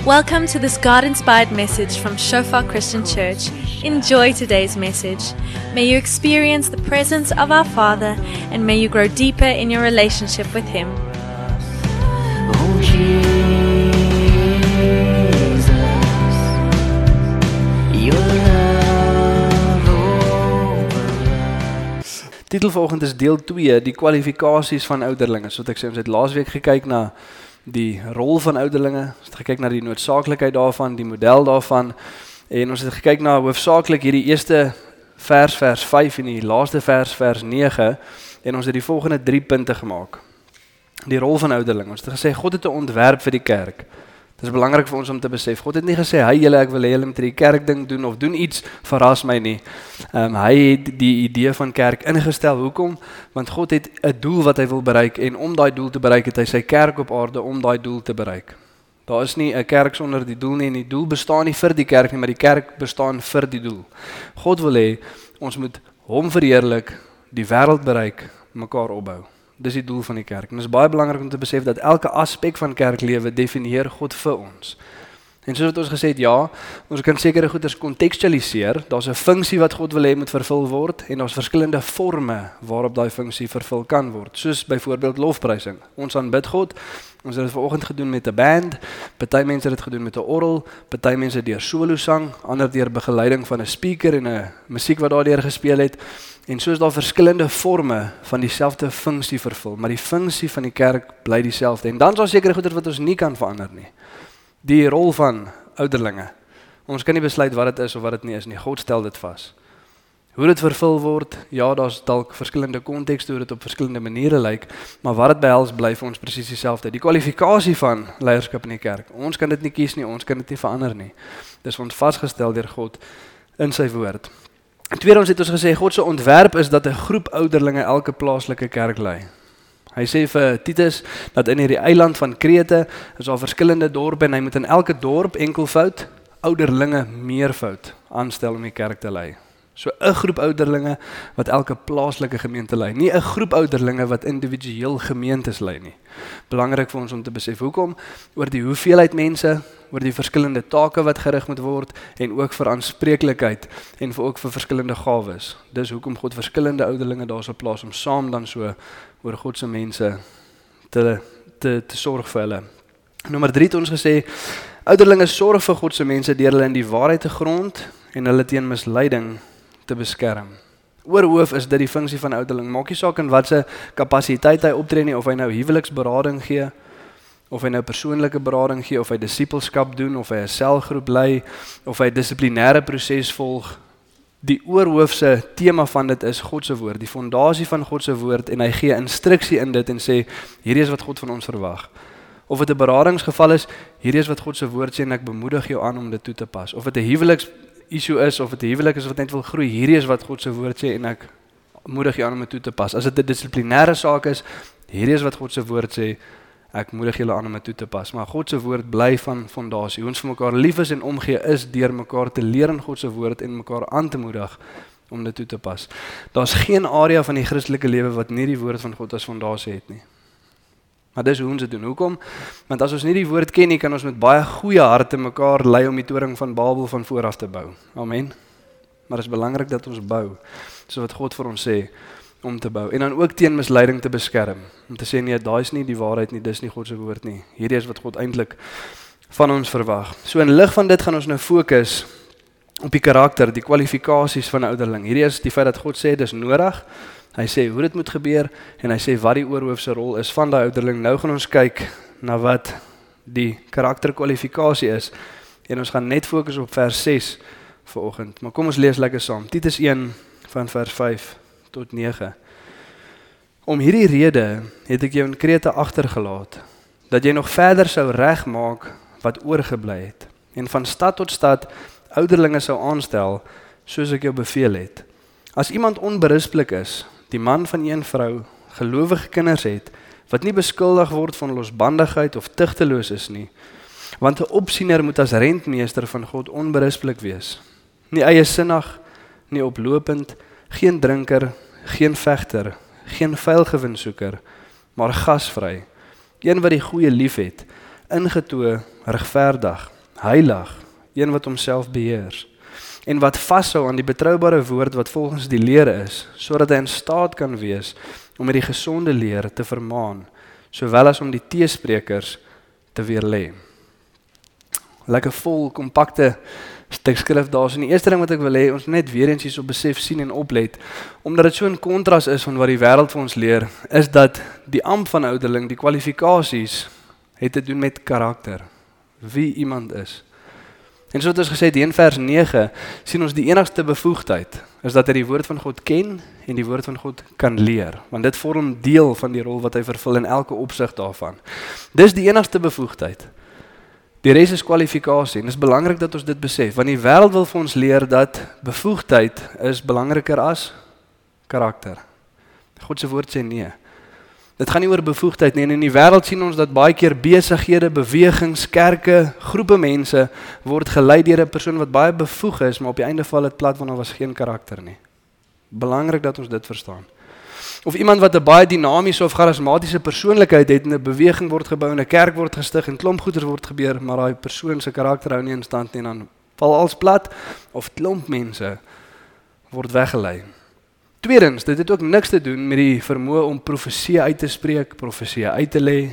Welcome to this God-inspired message from Shofar Christian Church. Enjoy today's message. May you experience the presence of our Father and may you grow deeper in your relationship with Him. Oh Jesus, your love over. Titel vanoggend is deel 2, die kwalifikasies van ouderlinge. So wat ek sê, ons het laasweek gekyk na die rol van ouderlinge, ons het gekyk na die noodsaaklikheid daarvan, die model daarvan, en ons het gekyk na hoofsaaklik hierdie eerste vers 5 en die laaste vers 9, en ons het die volgende 3 punte gemaak. Die rol van ouderlinge. Ons het gesê, God het 'n ontwerp vir die kerk. Dit is belangrik vir ons om te besef. God het nie gesê, hey julle, ek wil hê julle moet die kerk ding doen, of doen iets, verras my nie. Hy het die idee van kerk ingestel. Hoekom? Want God het 'n doel wat hy wil bereik, en om daai doel te bereik, het hy sy kerk op aarde om daai doel te bereik. Daar is nie 'n kerk sonder die doel nie, en die doel bestaan nie vir die kerk nie, maar die kerk bestaan vir die doel. God wil hê, ons moet hom verheerlik, die wêreld bereik, mekaar opbou. Dis die doel van die kerk. En dit is baie belangrik om te besef dat elke aspek van kerklewe definieer God vir ons. En soos wat ons gesê het, ja, ons kan sekere goeders kontekstualiseer. Daar's 'n funksie wat God wil hê moet vervul word, en daar's verskillende forme waarop daai funksie vervul kan word. Soos byvoorbeeld lofprysing. Ons aanbid God. Ons het dit vanoggend gedoen met 'n band. Party mense het dit gedoen met 'n orgel, party mense deur solo sang, ander deur begeleiding van 'n speaker en 'n musiek wat daardeur gespeel het. En so is daar verskillende forme van dieselfde funksie vervul, maar die funksie van die kerk bly dieselfde. En dan is daar sekere goeders wat ons nie kan verander nie. Die rol van ouderlinge. Ons kan nie besluit wat dit is of wat dit nie is nie. God stel dit vas. Hoe dit vervul word, ja, daar's dalk verskillende kontekste hoe dit op verskillende maniere lyk, maar wat dit behels bly vir ons presies dieselfde. Die kwalifikasie van leierskap in die kerk. Ons kan dit nie kies nie, ons kan dit nie verander nie. Dis ons vasgestel deur God in sy woord. Tweedens het ons gesê, God se ontwerp is dat 'n groep ouderlinge elke plaaslike kerk lei. Hy sê vir Titus, dat in hierdie eiland van Krete, is daar verskillende dorpe, en hy moet in elke dorp enkelvoud, ouderlinge meervoud, aanstel om die kerk te lei. So 'n groep ouderlinge wat elke plaaslike gemeente lei, nie 'n groep ouderlinge wat individueel gemeentes lei nie. Belangrik vir ons om te besef, hoekom? Oor die hoeveelheid mense, oor die verskillende take wat gerig moet word, en ook vir aanspreeklikheid, en ook vir verskillende gawes. Dis hoekom God verskillende ouderlinge daar sal plaas, om saam dan so oor God se mense te sorg vir hulle. Nommer 3 het ons gesê, ouderlinge sorg vir God se mense deur hulle in die waarheid te grond, en hulle teen misleiding te beskerm. Oorhoof is dit die funksie van ouderling. Maak nie saak in watse kapasiteit hy optree nie, of hy nou huweliksberading gee, of hy nou persoonlike berading gee, of hy disippelskap doen, of hy 'n selgroep lei, of hy dissiplinêre proses volg. Die oorhoofse tema van dit is God se woord, die fondasie van God se woord, en hy gee instruksie in dit en sê, hierdie is wat God van ons verwag. Of dit 'n beradingsgeval is, hierdie is wat God se woord sê, en ek bemoedig jou aan om dit toe te pas. Of dit 'n huweliks-issue is, of dit 'n huwelik is wat net wil groei, hierdie is wat God se woord sê, en ek moedig jou aan om dit toe te pas. As dit 'n dissiplinêre saak is, hierdie is wat God se woord sê, ek moedig julle aan om dit toe te pas. Maar God se woord bly van fondasie. Hoe ons vir mekaar lief is en omgee, is deur mekaar te leer in God se woord, en mekaar aan te moedig om dit toe te pas. Daar's geen area van die Christelike lewe wat nie die woord van God as fondasie het nie. Maar dis hoe ons dit doen. Hoekom? Want as ons nie die woord ken nie, kan ons met baie goeie harte mekaar lei om die toring van Babel van vooraf te bou. Amen. Maar dit is belangrik dat ons bou, so wat God vir ons sê, om te bou. En dan ook teen misleiding te beskerm. Om te sê, nee, daai is nie die waarheid nie, dis nie God se woord nie. Hierdie is wat God eintlik van ons verwag. So in lig van dit gaan ons nou fokus op die karakter, die kwalifikasies van 'n ouderling. Hierdie is die feit dat God sê, dis nodig. Hy sê hoe dit moet gebeur, en hy sê wat die oorhoofse rol is van daai ouderling. Nou gaan ons kyk na wat die karakterkwalifikasie is, en ons gaan net fokus op vers 6 vanoggend. Maar kom ons lees lekker saam. Titus 1 van vers 5 tot 9. Om hierdie rede het ek jou in Krete agtergelaat, dat jy nog verder sou regmaak wat oorgebly het, en van stad tot stad ouderlinge sou aanstel, soos ek jou beveel het. As iemand onberispelik is, die man van een vrou, gelowige kinders het, wat nie beskuldig word van losbandigheid of tugteloos is nie, want 'n opsiener moet as rentmeester van God onberispelik wees, nie eiesinnig, nie oplopend, geen drinker, geen vegter, geen vuilgewinsoeker, maar gasvry, een wat die goeie lief het, ingetoe, regverdig, heilig, een wat homself beheers, en wat vashou aan die betroubare woord wat volgens die leer is, sodat hy in staat kan wees om met die gesonde leer te vermaan, sowel as om die teesprekers te weerlê. Lekker vol, kompakte stuk skrif daar. So die eerste ding wat ek wil hê, ons net weer eens hierso besef, sien en oplet, omdat dit so 'n kontras is van wat die wêreld vir ons leer, is dat die ampt van ouderling, die kwalifikasies, het te doen met karakter, wie iemand is. En so het ons gesê, in vers 9, sien ons die enigste bevoegdheid, is dat hy die woord van God ken, en die woord van God kan leer, want dit vorm deel van die rol wat hy vervul in elke opsig daarvan. Dis die enigste bevoegdheid. Die res is kwalifikasie, en dit is belangrik dat ons dit besef, want die wêreld wil vir ons leer dat bevoegdheid is belangriker as karakter. God se woord sê nee. Dit gaan nie oor bevoegdheid nie, en in die wêreld sien ons dat baie keer besighede, bewegings, kerke, groepe mense word gelei deur 'n persoon wat baie bevoeg is, maar op die einde val dit plat want daar was geen karakter nie. Belangrik dat ons dit verstaan. Of iemand wat 'n baie dinamiese of charismatiese persoonlikheid het en 'n beweging word gebou en 'n kerk word gestig en klomp goeders word gebeur, maar daai persoon se karakter hou nie in stand nie, en dan val alles plat of klomp mense word weggelei. Tweedens, dit het ook niks te doen met die vermoë om profesie uit te spreek, profesie uit te lê,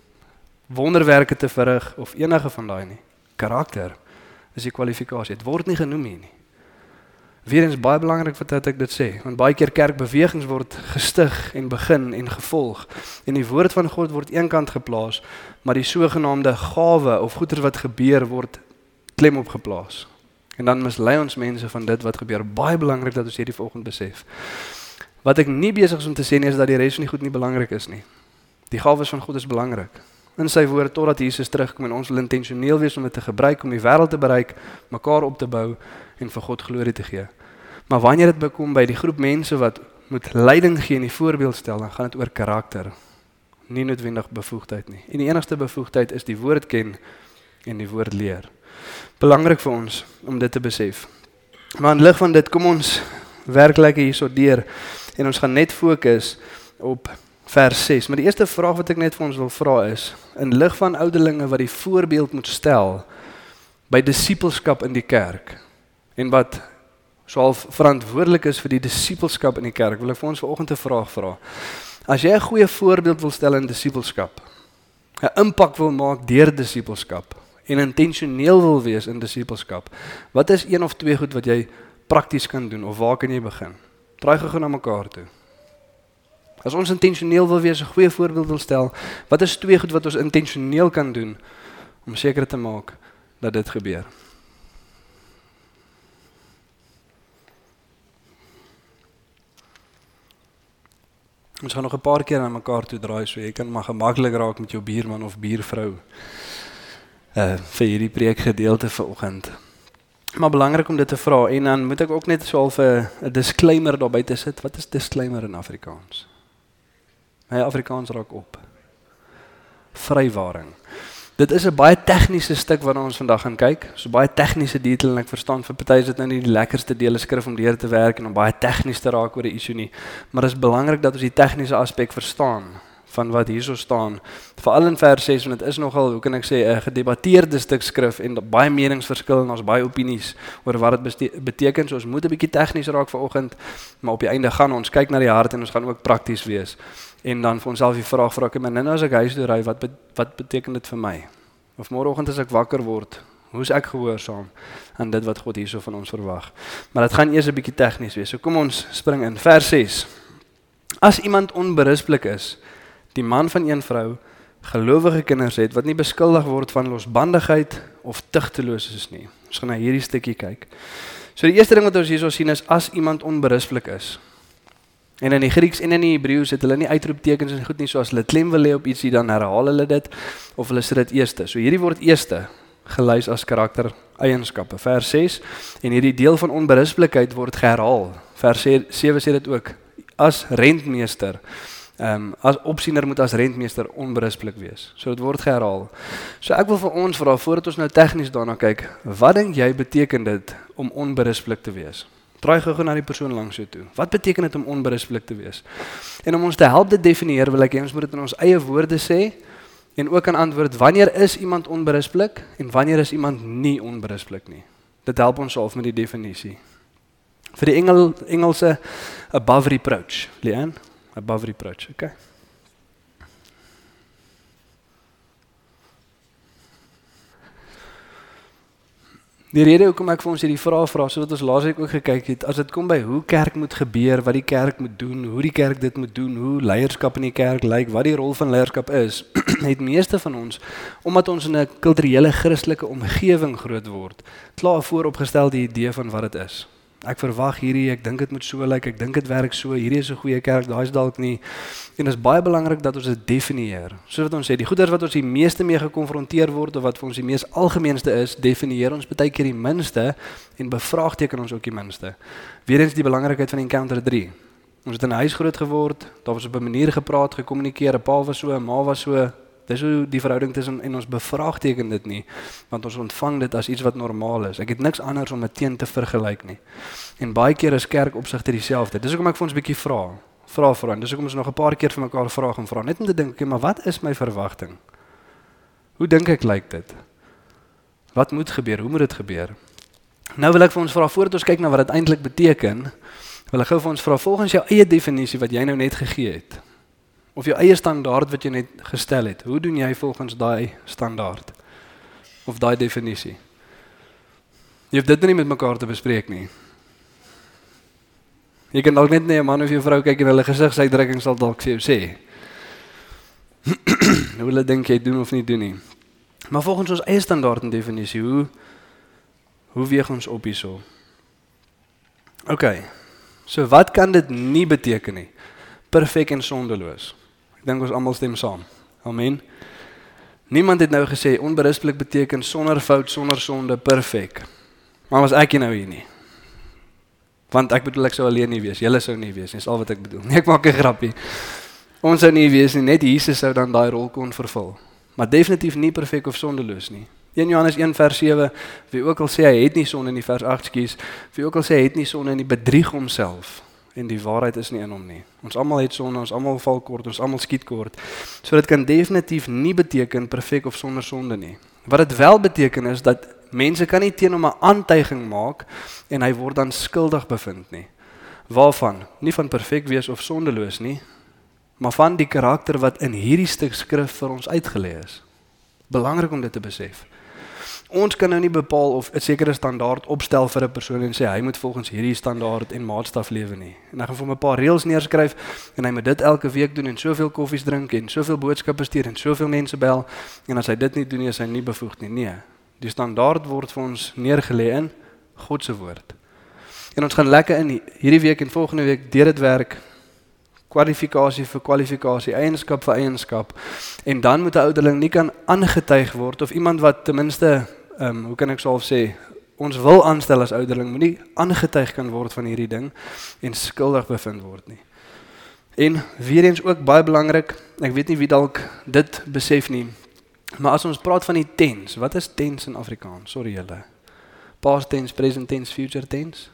wonderwerke te verrig of enige van daai nie. Karakter is die kwalifikasie. Dit word nie genoem hier nie. Weerens baie belangrik wat ek dit sê, want baie keer kerkbewegings word gestig en begin en gevolg, en die woord van God word eenkant geplaas, maar die sogenaamde gawe of goeders wat gebeur word klem op geplaas. En dan mislei ons mense van dit wat gebeur. Baie belangrik dat ons hierdie vanoggend besef. Wat ek nie besig is om te sê nie, is dat die res van die goed nie belangrik is nie. Die gawes van God is belangrik. In sy woord, totdat Jesus terugkom, en ons wil intentioneel wees om dit te gebruik, om die wêreld te bereik, mekaar op te bou, en vir God glorie te gee. Maar wanneer dit bekom by die groep mense wat moet leiding gee en die voorbeeld stel, dan gaan dit oor karakter, nie noodwendig bevoegdheid nie. En die enigste bevoegdheid is die woord ken en die woord leer. Belangrik vir ons om dit te besef. Maar in lig van dit, kom ons werklik hierso deur, en ons gaan net fokus op vers 6. Maar die eerste vraag wat ek net vir ons wil vra is, in lig van ouderlinge wat die voorbeeld moet stel by disippelskap in die kerk, en wat so half verantwoordelik is vir die disippelskap in die kerk, wil ek vir ons vanoggend 'n vraag vra. As jy 'n goeie voorbeeld wil stel in disippelskap, 'n impak wil maak deur disippelskap, en intentioneel wil wees in disippelskap, wat is een of twee goed wat jy prakties kan doen, of waar kan jy begin? Draai gou na mekaar toe. As ons intentioneel wil wees, 'n goeie voorbeeld wil stel, wat is twee goed wat ons intentioneel kan doen, om seker te maak dat dit gebeur? Ons gaan nog 'n paar keer na mekaar toe draai, so jy kan maar gemaklik raak met jou buurman of buurvrou vir hierdie preekgedeelte vanoggend. Maar belangrik om dit te vra, en dan moet ek ook net so half 'n disclaimer daar buite sit. Wat is disclaimer in Afrikaans? My Afrikaans raak op. Vrywaring. Dit is 'n baie tegniese stuk waarna ons vandag gaan kyk. So baie tegniese detail, en ek verstaan vir party is dit nou nie die lekkerste dele skrif om deur te werk en om baie tegnies te raak oor 'n issue nie. Maar dit is belangrik dat ons die tegniese aspek verstaan van wat hierso staan. Veral in vers 6, want dit is nogal, hoe kan ek sê, 'n gedebatteerde stuk skrif en baie meningsverskil en ons baie opinies oor wat dit beteken. So ons moet 'n bietjie tegnies raak vanoggend, maar op die einde gaan ons kyk na die hart en ons gaan ook prakties wees. En dan vir onsself die vraag vra, maar nou as ek huis toe ry, wat beteken dit vir my? Of môreoggend as ek wakker word, hoe is ek gehoorsaam aan dit wat God hierso van ons verwag? Maar dit gaan eers 'n bietjie tegnies wees. So kom ons spring in vers 6. As iemand onberispelik is, die man van een vrou, gelowige kinders het, wat nie beskuldig word van losbandigheid of tugteloos is nie. Ons gaan na hierdie stukkie kyk. So die eerste ding wat ons hierso sien is, as iemand onberispelik is. En in die Grieks en in die Hebreëus het hulle nie uitroeptekens en goed nie, so as hulle klem wil lê op ietsie, dan herhaal hulle dit, of hulle sit dit eerste. So hierdie word eerste gelys as karaktereienskappe, vers 6, en hierdie deel van onberispelikheid word geherhaal. Vers 7 sê dit ook, as rentmeester, as opsiener moet as rentmeester onberispelik wees. So dit word geherhaal. So ek wil vir ons vra, voordat ons nou tegnies daarna kyk, wat dink jy beteken dit om onberispelik te wees? Draai gou na die persoon langs jou toe. Wat beteken dit om onberispelik te wees? En om ons te help dit definieer, wil ek hê ons moet dit in ons eie woorde sê, En ook kan antwoord, wanneer is iemand onberispelik en wanneer is iemand nie onberispelik nie. Dit help ons af met die definisie. Vir die Engelse, above reproach. Leanne, above reproach, okay? Die rede hoekom ek vir ons hierdie vraag vra, sodat ons laasweek ook gekyk het, as dit kom by hoe kerk moet gebeur, wat die kerk moet doen, hoe die kerk dit moet doen, hoe leierskap in die kerk lyk, wat die rol van leierskap is, het meeste van ons, omdat ons in 'n kulturele Christelike omgewing groot word, klaar vooropgestelde idee van wat dit is. Ek verwag hierdie, ek dink dit moet so lyk, ek dink dit werk so, hierdie is 'n goeie kerk, daai is dalk nie. En dit is baie belangrik dat ons dit definieer. Soos wat ons sê, die goeders wat ons die meeste mee gekonfronteer word of wat vir ons die mees algemeenste is, definieer ons baie keer die minste en bevraagteken ons ook die minste. Weerens die belangrikheid van Encounter 3. Ons het in 'n huis groot geword, daar was op 'n manier gepraat, gekommunikeer, 'n pa was so, 'n ma was so. Dis hoe die verhouding tussen en ons bevraagteken dit nie, want ons ontvang dit as iets wat normaal is. Ek het niks anders om dit teen te vergelyk nie. En baie keer is kerk opsigte dieselfde. Dis hoekom ek vir ons 'n bietjie vra. En dis hoekom ons nog 'n paar keer vir mekaar vrae gaan vra, net om te dink, okay, maar wat is my verwagting? Hoe dink ek lyk dit? Wat moet gebeur? Hoe moet dit gebeur? Nou wil ek vir ons vra, voordat ons kyk na wat dit eintlik beteken, wil ek gou vir ons vra, volgens jou eie definisie wat jy nou net gegee het, of jou eie standaard wat jy net gestel het, hoe doen jy volgens daai standaard? Of daai definisie? Jy hoef dit nie met mekaar te bespreek nie. Jy kan dalk net na 'n man of 'n vrou kyk en hulle gesigsuitdrukking sal dalk vir jou sê. Hoe hulle dink jy doen of nie doen nie. Maar volgens ons eie standaard en definisie, hoe weeg ons op hierso? Okay, so wat kan dit nie beteken nie? Perfek en sondeloos. Ek dink ons almal stem saam. Amen. Niemand het nou gesê onberispelik beteken sonder fout, sonder sonde, perfek. Maar was ek nou hier nie? Want ek bedoel ek sou alleen nie wees. Julle sou nie wees nie, is al wat ek bedoel. Nee, ek maak 'n grappie. Ons sou nie wees nie, net Jesus sou dan daai rol kon vervul. Maar definitief nie perfek of sondeloos nie. 1 Johannes 1 vers 7, wie ook al sê hy het nie sonde in die vers 8 skies, wie ook al sê hy het nie sonde in die bedrieg homself. En die waarheid is nie in hom nie. Ons almal het sonde, ons almal val kort, ons almal skiet kort. So dit kan definitief nie beteken perfek of sonder sonde nie. Wat dit wel beteken is dat mense kan nie teen hom 'n aantuiging maak en hy word dan skuldig bevind nie. Waarvan? Nie van perfek wees of sondeloos nie, maar van die karakter wat in hierdie stuk skrif vir ons uitgelê is. Belangrik om dit te besef. Ons kan nou nie bepaal of 'n sekere standaard opstel vir 'n persoon en sê hy moet volgens hierdie standaard en maatstaf lewe nie. En hy gaan vir hom 'n paar reëls neerskryf en hy moet dit elke week doen en soveel koffies drink en soveel boodskappe stuur en soveel mense bel en as hy dit nie doen nie, is hy nie bevoegd nie. Nee, die standaard word vir ons neergelê in God se woord. En ons gaan lekker in hierdie week en volgende week deur dit werk, kwalifikasie vir kwalifikasie, eienskap vir eienskap. En dan moet 'n ouderling nie kan aangetuig word of iemand wat ten minste hoe kan ek sou sê, ons wil aanstel as ouderling, moet nie aangetuig kan word van hierdie ding en skuldig bevind word nie. En weer eens ook baie belangrik, ek weet nie wie dalk dit besef nie, maar as ons praat van die tense, wat is tense in Afrikaans? Sorry julle. Past tense, present tense, future tense?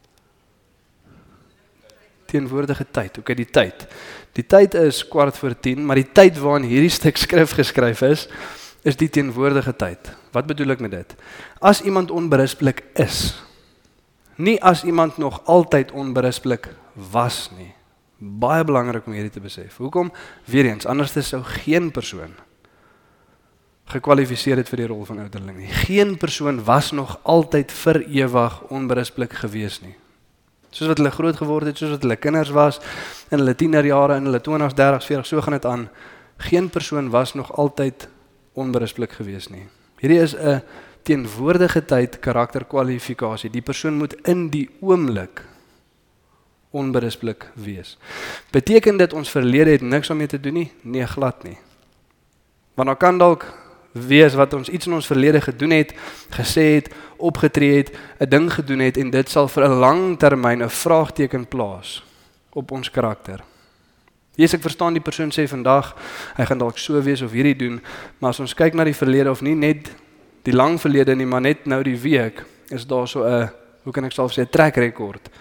Teenwoordige tyd, okay, die tyd. Die tyd is 10:15, maar die tyd waarin hierdie stuk skrif geskryf is die teenwoordige tyd. Wat bedoel ek met dit? As iemand onberispelik is, nie as iemand nog altyd onberispelik was nie. Baie belangrik om hierdie te besef. Hoekom? Weereens, anders sou geen persoon gekwalifiseer het vir die rol van ouderling nie. Geen persoon was nog altyd vir ewig onberispelik gewees nie. Soos wat hulle groot geword het, soos wat hulle kinders was, in hulle tienerjare, in hulle 20s, 30s, 40s, so gaan dit aan. Geen persoon was nog altyd onberispelik gewees nie. Hierdie is 'n teenwoordige tyd karakterkwalifikasie. Die persoon moet in die oomblik onberispelik wees. Beteken dit ons verlede het niks om mee te doen nie? Nee, glad nie. Want dan kan dalk wees wat ons iets in ons verlede gedoen het, gesê het, opgetree het, 'n ding gedoen het en dit sal vir 'n lang termyn 'n vraagteken plaas op ons karakter. Ek verstaan die persoon sê vandag, hy gaan dalk so wees of hierdie doen, maar as ons kyk na die verlede of nie net die lang verlede nie, maar net nou die week, is daar so 'n, hoe kan ek sê, 'n track record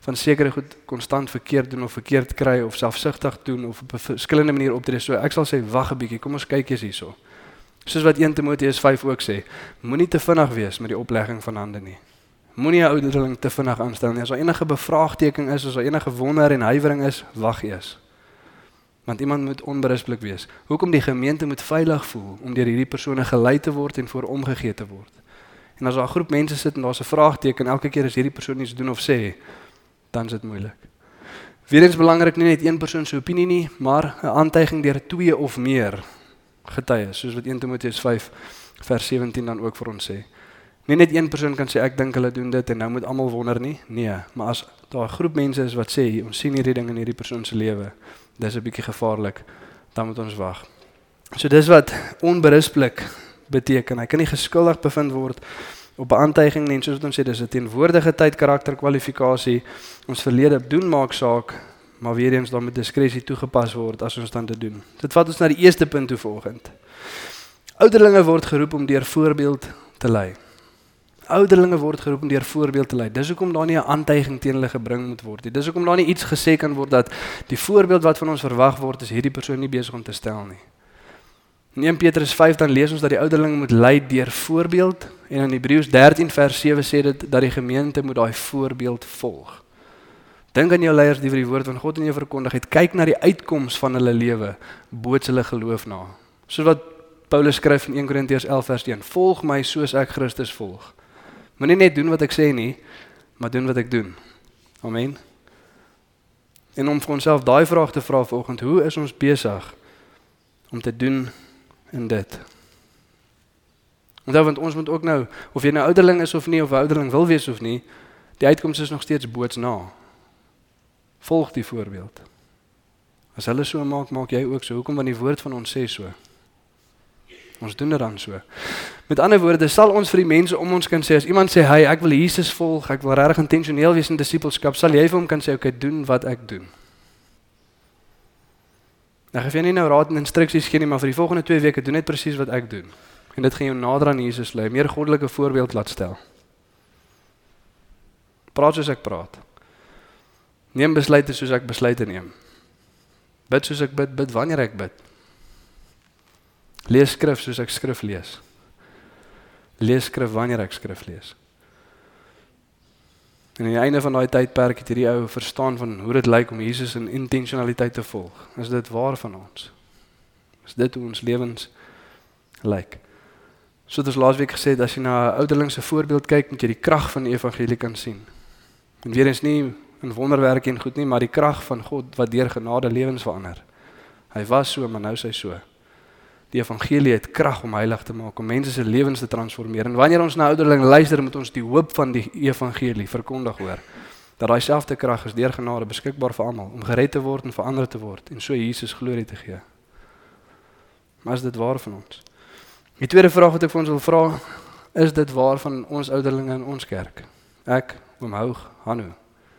van sekere goed konstant verkeerd doen of verkeerd kry of selfsugtig doen of op 'n verskillende manier optree. So ek sal sê wag 'n bietjie, kom ons kyk eens hierso. Soos wat 1 Timoteus 5 ook sê, moenie te vinnig wees met die oplegging van hande nie. Moenie 'n ouderling te vinnig aanstel nie. As daar enige bevraagteken is, as daar enige wonder en huiwering is, wag eers. Want iemand moet onberispelik wees. Hoekom die gemeente moet veilig voel om deur hierdie persone gelei te word en voor omgegee te word. En as daar 'n groep mense sit en daar's 'n vraagteken elke keer as hierdie persoon iets doen of sê, dan is dit moeilik. Weereens belangrik, nie net een persoon se opinie nie, maar 'n aantuiging deur 2 of meer getuies, soos wat 1 Timoteus 5 vers 17 dan ook vir ons sê. Nie net een persoon kan sê ek dink hulle doen dit en nou moet almal wonder nie. Nee, maar as daar 'n groep mense is wat sê ons sien hierdie ding in hierdie persoon se lewe, dis 'n bietjie gevaarlik, dan moet ons wag. So dis wat onberispelik beteken. Hy kan nie geskuldig bevind word op 'n aantuiging nie, soos wat ons sê, dis 'n teenwoordige tyd karakterkwalifikasie. Ons verlede doen maak saak, maar weer eens dan met diskresie toegepas word as ons dan dit doen. Dit vat ons na die eerste punt toe vanoggend. Ouderlinge word geroep om deur voorbeeld te lei. Ouderlinge word geroep om deur voorbeeld te lei. Dis hoekom daar nie 'n aantuiging teen hulle gebring moet word nie. Dis hoekom daar nie iets gesê kan word dat die voorbeeld wat van ons verwag word is hierdie persoon nie besig om te stel nie. In 1 Petrus 5 dan lees ons dat die ouderlinge moet lei deur voorbeeld en in Hebreërs 13 vers 7 sê dit dat die gemeente moet daai voorbeeld volg. Dink aan jou leiers die vir die woord van God in jou verkondig het. Kyk na die uitkoms van hulle lewe, boots hulle geloof na. Soos wat Paulus skryf in 1 Korintiërs 11 vers 1. Volg my soos ek Christus volg. Moenie net doen wat ek sê nie, maar doen wat ek doen. Amen. En om vir onsself daai vraag te vra vanoggend, hoe is ons besig om te doen in dit? Want ons moet ook nou, of jy nou ouderling is of nie, of 'n ouderling wil wees of nie, die uitkoms is nog steeds boots na. Volg die voorbeeld. As hulle so maak, maak jy ook so. Hoekom? Want die woord van ons sê so. Ons doen dit dan so. Met ander woorde, sal ons vir die mense om ons kan sê, as iemand sê, hey, ek wil Jesus volg, ek wil regtig intentioneel wees in disipelskap, sal jy vir hom kan sê, okay, doen wat ek doen. Nou geef jy nie nou raad en instruksies gee nie, maar vir die volgende 2 weke, doen net presies wat ek doen. En dit gaan jou nader aan Jesus lei, meer goddelike voorbeeld laat stel. Praat soos ek praat. Neem besluite soos ek besluite neem. Bid soos ek bid, bid wanneer ek bid. Lees skrif soos ek skrif lees. Lees skrif wanneer ek skrif lees. En aan die einde van daai tydperk het hierdie ou verstaan van hoe dit lyk om Jesus in intentionaliteit te volg. Is dit waar van ons? Is dit hoe ons lewens lyk? So het ons laasweek gesê, as jy na 'n ouderling se voorbeeld kyk, moet jy die krag van die evangelie kan sien. En weer eens nie in wonderwerk en goed nie, maar die krag van God wat deur genade lewens verander. Hy was so, maar nou is hy so. Die evangelie het krag om heilig te maak, om mense se lewens te transformeer. En wanneer ons na ouderling luister, moet ons die hoop van die evangelie verkondig hoor. Dat daai selfde krag is deur genade beskikbaar vir almal, om gered te word en verander te word, en so Jesus glorie te gee. Maar is dit waar van ons? Die tweede vraag wat ek vir ons wil vra, is dit waar van ons ouderlinge in ons kerk? Ek, Oom Houg, Hanno.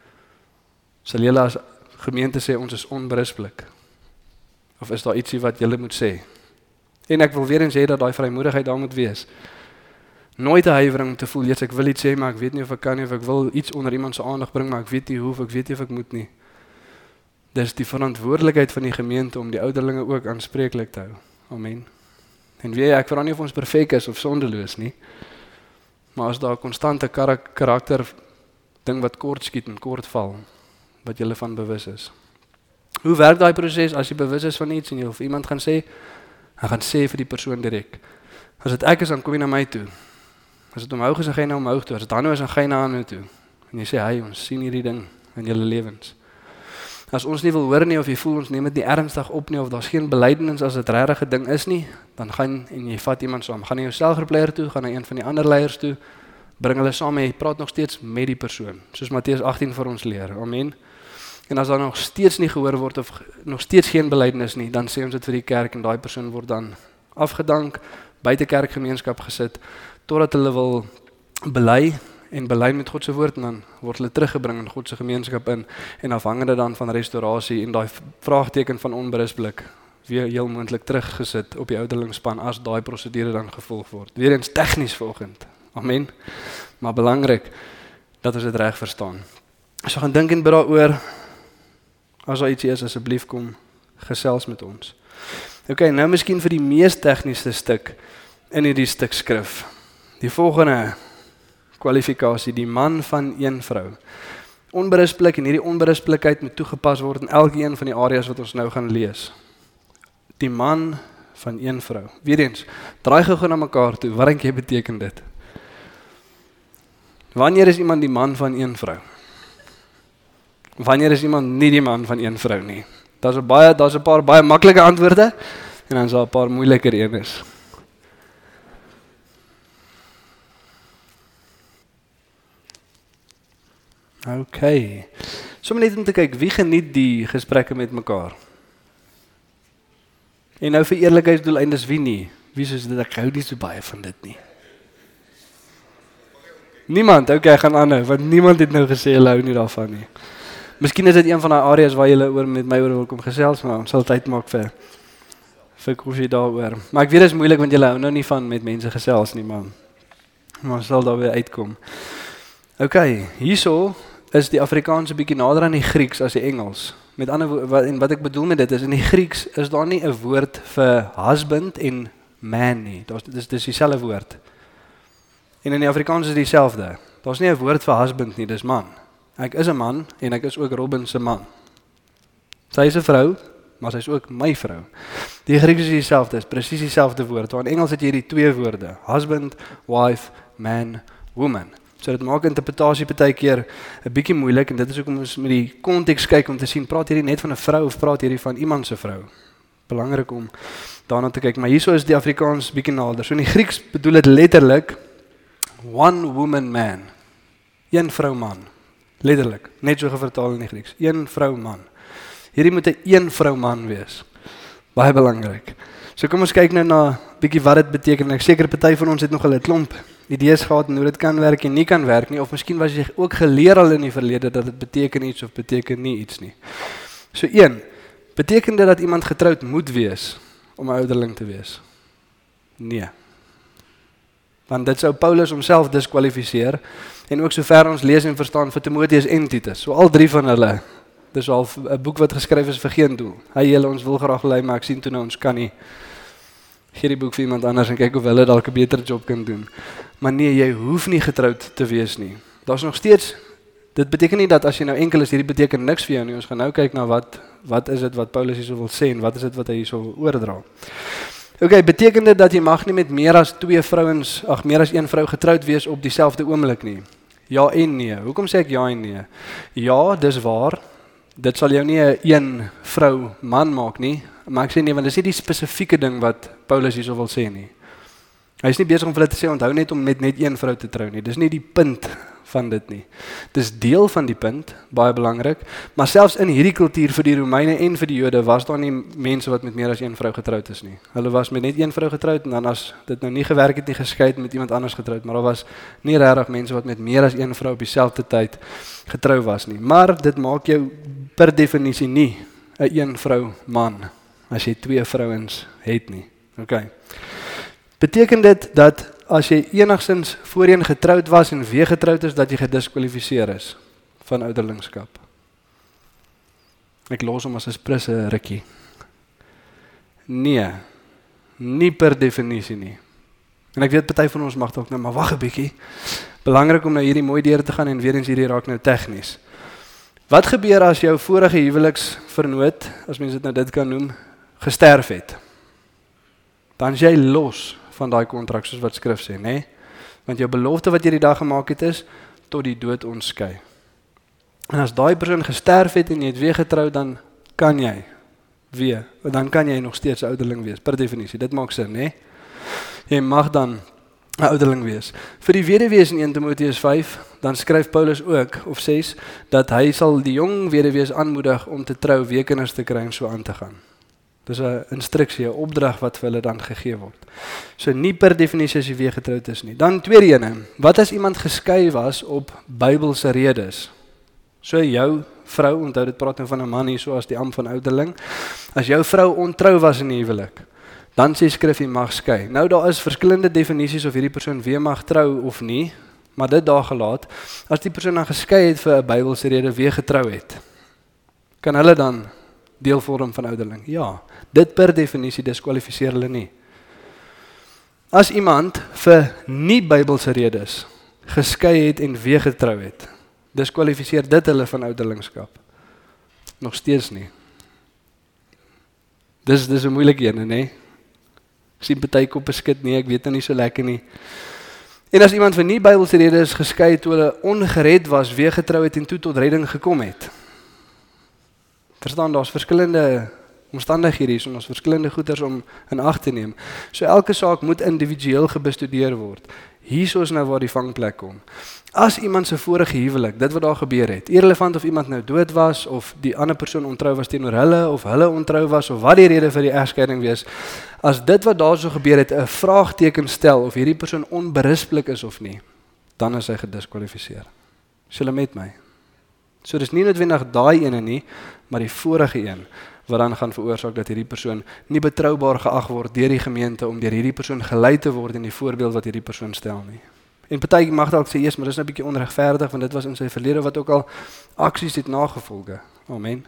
Sal julle as gemeente sê ons is onberispelik? Of is daar ietsie wat julle moet sê? En ek wil weer eens hê dat daai vrymoedigheid daar moet wees. Nooit 'n huiwering om te voel, ek wil iets sê, maar ek weet nie of ek kan nie, of ek wil iets onder iemand se aandag bring, maar ek weet nie hoe, of ek weet nie of ek moet nie. Dis die verantwoordelikheid van die gemeente om die ouderlinge ook aanspreeklik te hou. Amen. En weet ek vra nie of ons perfek is of sondeloos nie, maar as daar 'n konstante karakter ding wat kort skiet en kort val, wat jy van bewus is. Hoe werk daai proses as jy bewus is van iets en jy wil vir iemand gaan sê? Hy gaan sê vir die persoon direk. As dit ek is, dan kom jy na my toe. As dit Oom Houg is, dan gaan jy na Oom Houg toe. As dit Hanno is, dan gaan jy na Hanno toe. En jy sê, hey, ons sien hierdie ding in julle lewens. As ons nie wil hoor nie, of jy voel ons neem dit nie ernstig op nie, of daar's geen belydenis as dit regtig 'n ding is nie, dan gaan en jy vat iemand saam. Gaan na jou selfgroepleier toe, gaan na een van die ander leiers toe, bring hulle saam en jy praat nog steeds met die persoon, soos Matteus 18 vir ons leer. Amen. En as daar nog steeds nie gehoor word of nog steeds geen belydenis nie, dan sê ons dit vir die kerk en daai persoon word dan afgedank, buite kerkgemeenskap gesit, totdat hulle wil bely en bely met God se woord en dan word hulle teruggebring in God se gemeenskap in en afhangende dan van restaurasie en daai vraagteken van onberispelik weer heel moontlik teruggesit op die ouderlingspan as daai prosedure dan gevolg word. Weer eens tegnies vanoggend. Amen. Maar belangrik dat ons dit reg verstaan. As jy gaan dink en bid daaroor, as daar ietsie is, asseblief kom gesels met ons. Ok, nou miskien vir die mees tegniese stuk in hierdie stuk skrif. Die volgende kwalifikasie, die man van een vrou. Onberispelik en hierdie onberispelikheid moet toegepas word in elke een van die areas wat ons nou gaan lees. Die man van een vrou. Weer eens, draai gou na mekaar toe, wat dink jy beteken dit? Wanneer is iemand die man van een vrou? Wanneer is iemand nie die man van een vrou nie? Daar's 'n paar baie maklike antwoorde en dan is daar 'n paar moeiliker eenes. Ok. Sommige net om te kyk, wie geniet die gesprekke met mekaar? En nou vir eerlikheidsdoeleindes, wie nie? Wie soos dit, ek hou nie so baie van dit nie. Niemand, ok, gaan aanhou, want niemand het nou gesê hulle hou nie daarvan nie. Miskien is dit een van die areas waar julle met my oor wil kom gesels, maar ons sal tyd maak vir koffie daaroor. Maar ek weet dit is moeilik, want julle hou nou nie van met mense gesels nie, maar ons sal daar weer uitkom. Ok, hierso is die Afrikaanse bietjie nader aan die Grieks as die Engels. Met ander woorde, en wat ek bedoel met dit is, in die Grieks is daar nie 'n woord vir husband en man nie. Dis dieselfde woord. En in die Afrikaans is dit dieselfde. Daar's nie 'n woord vir husband nie, dis man. Ek is 'n man en ek is ook Robin se man. Sy is 'n vrou, maar sy is ook my vrou. Die Grieks is dieselfde, is presies dieselfde woord. Want in Engels het jy hierdie twee woorde: husband, wife, man, woman. So dit maak interpretasie baie keer 'n bietjie moeilik en dit is hoekom ons met die konteks kyk om te sien, praat hierdie net van 'n vrou of praat hierdie van iemand se vrou. Belangrik om daarna te kyk, maar hierso is die Afrikaans bietjie nader. So in die Grieks bedoel dit letterlik one woman man. Een vrou man. Letterlik, net so gevertaal in die Grieks. Een vrou man. Hierdie moet 'n een vrou man wees. Baie belangrik. So kom ons kyk nou na bietjie wat dit beteken. Ek seker party van ons het nog 'n klomp idees gehad en hoe dit kan werk en nie kan werk nie, of miskien was jy ook geleer al in die verlede dat dit beteken iets of beteken nie iets nie. So 1, beteken dit dat iemand getroud moet wees om 'n ouderling te wees? Nee. Want dit sou Paulus homself diskwalifiseer en ook sover ons lees en verstaan vir Timoteus en Titus. So al drie van hulle, dis al 'n boek wat geskryf is vir geen doel. Julle ons wil graag lei, maar ek sien toe nou ons kan nie. Gee die boek vir iemand anders en kyk of hulle dalk 'n beter job kan doen. Maar nee, jy hoef nie getroud te wees nie. Daar's nog steeds, dit beteken nie dat as jy nou enkel is, hierdie beteken niks vir jou nie. Ons gaan nou kyk na wat is dit wat Paulus hierso wil sê en wat is dit wat hy hierso wil oordra. Ok, beteken dit dat jy mag nie met meer as meer as een vrou getroud wees op dieselfde oomblik nie? Ja en nee. Hoekom sê ek ja en nee? Ja, dis waar. Dit sal jou nie 'n een vrou man maak nie, maar ek sê nee, want dis nie die spesifieke ding wat Paulus hierso wil sê nie. Hy is nie besig om vir hulle te sê, onthou net om met net een vrou te trou nie. Dis nie die punt van dit nie. Dis deel van die punt, baie belangrik, maar selfs in hierdie kultuur vir die Romeine en vir die Jode was daar nie mense wat met meer as een vrou getroud is nie. Hulle was met net een vrou getroud en dan as dit nou nie gewerk het nie, geskei met iemand anders getroud, maar daar was nie regtig mense wat met meer as een vrou op dieselfde tyd getrou was nie. Maar dit maak jou per definisie nie 'n een vrou man as jy twee vrouens het nie. Okay. Beteken dit dat as jy enigstens voorheen getroud was en weer getroud is, dat jy gediskwalifiseer is van ouderlingskap? Ek los hom as 'n sprisse rukkie. Nee, nie per definisie nie. En ek weet party van ons mag dalk nou, maar wag 'n bietjie. Belangrik om nou hierdie mooi deur te gaan en weer eens hierdie raak nou tegnies. Wat gebeur as jou vorige huweliksvernoot, as mens dit kan noem, gesterf het? Dan is jy los van daai kontrak soos wat skrif sê, nê? Want jou belofte wat jy die dag gemaak het is tot die dood ons skei. En as daai persoon gesterf het en jy het weer getrou, dan kan jy nog steeds 'n ouderling wees, per definisie. Dit maak sin, nê? Jy mag dan 'n ouderling wees. Vir die weduwees in 1 Timoteus 5, dan skryf Paulus ook of sê dat hy sal die jong weduwees aanmoedig om te trou, weekenders te kry en so aan te gaan. Dis 'n instruksie, 'n opdrag wat vir hulle dan gegee word. So nie per definisie as jy weer getroud is nie. Dan tweede ene, wat as iemand geskei was op Bybelse redes? So jou vrou, onthou dit praat nou van 'n man hier so as die am van ouderling. As jou vrou ontrou was in die huwelik, dan sê skrif jy mag skei. Nou daar is verskillende definisies of hierdie persoon weer mag trou of nie, Maar dit daar gelaat, as die persoon dan geskei het vir 'n Bybelse rede weer getrou het, kan hulle dan deel vorm van ouderling? Ja, dit per definisie diskwalifiseer hulle nie. As iemand vir nie Bybelse redes geskei het en weer getrou het, diskwalifiseer dit hulle van ouderlingskap? Nog steeds nie. Dis 'n moeilike een, né? Ek sien party koppe skud nie, ek weet nou nie so lekker nie. En as iemand vir nie Bybelse redes geskei het toe hulle ongered was, weer getrou het en toe tot redding gekom het. Verstaan, daar's verskillende omstandighede hier, ons verskillende goeders om in ag te neem. So elke saak moet individueel gebestudeer word. Hierso is nou waar die vangplek kom. As iemand se vorige huwelik, dit wat daar gebeur het, irrelevant of iemand nou dood was, of die ander persoon ontrou was teenoor hulle, of hulle ontrou was, of wat die rede vir die egskeiding wees, as dit wat daar so gebeur het 'n vraagteken stel of hierdie persoon onberispelik is of nie, dan is hy gediskwalifiseer. Is julle met my? So dis nie noodwendig daai ene nie, maar die vorige een, wat dan gaan veroorsaak dat hierdie persoon nie betroubaar geag word deur die gemeente om deur hierdie persoon gelei te word in die voorbeeld wat hierdie persoon stel nie. En party mag dalk sê, maar dis nou 'n bietjie onregverdig want dit was in sy verlede wat ook al aksies het nagevolge. Amen.